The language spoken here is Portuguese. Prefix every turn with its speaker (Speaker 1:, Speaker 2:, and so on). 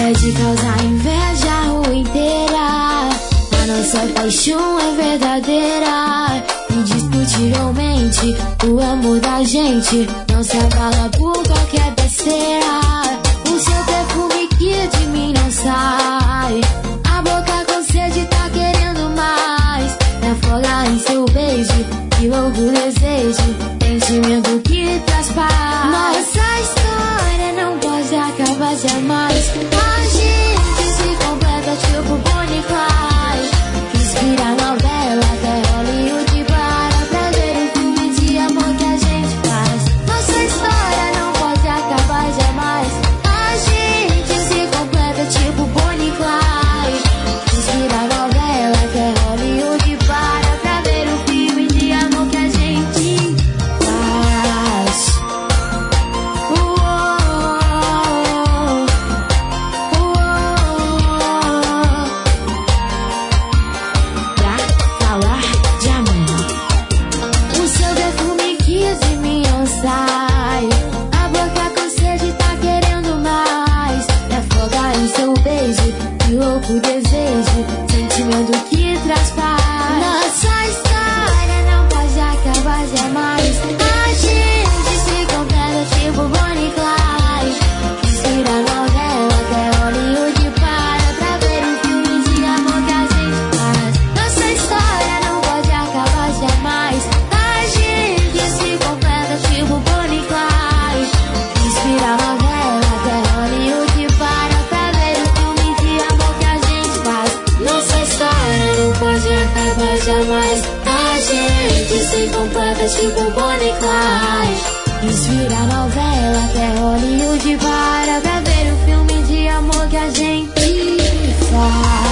Speaker 1: é de causar inveja a rua inteira. A nossa paixão é verdadeira, indiscutivelmente o amor da gente não se abala por qualquer besteira. O seu perfume que de mim não sai, a boca com sede tá querendo mais. Me afogar em seu beijo, que louco desejo, sentimento que traz paz. Nossa história não pode acabar jamais. A gente se completa tipo Bonnie e Clyde. Inspira a novela até Hollywood para pra ver o filme de amor que a gente faz. Nossa história não pode acabar jamais. A gente se completa tipo Bonnie e Clyde. Inspira a novela até Hollywood para pra ver o filme de amor que a gente faz. Pra falar de amor, o seu perfume que de mim não sai, a boca com sede tá querendo mais. Me afogar em seu beijo, que louco desejo, sentimento que traz paz. Nossa história não pode acabar jamais. A gente se completa tipo Bonnie e Clyde. Inspira a novela até Hollywood para pra ver o filme de amor que a gente faz. Nossa história não pode acabar jamais. A gente se completa tipo Bonnie e Clyde. Inspira a novela até Hollywood para pra ver o filme de amor que a gente faz. Nossa história não pode acabar jamais. A gente se completa tipo Bonnie e Clyde. Inspira a novela até Hollywood para pra ver o filme de amor que a gente faz.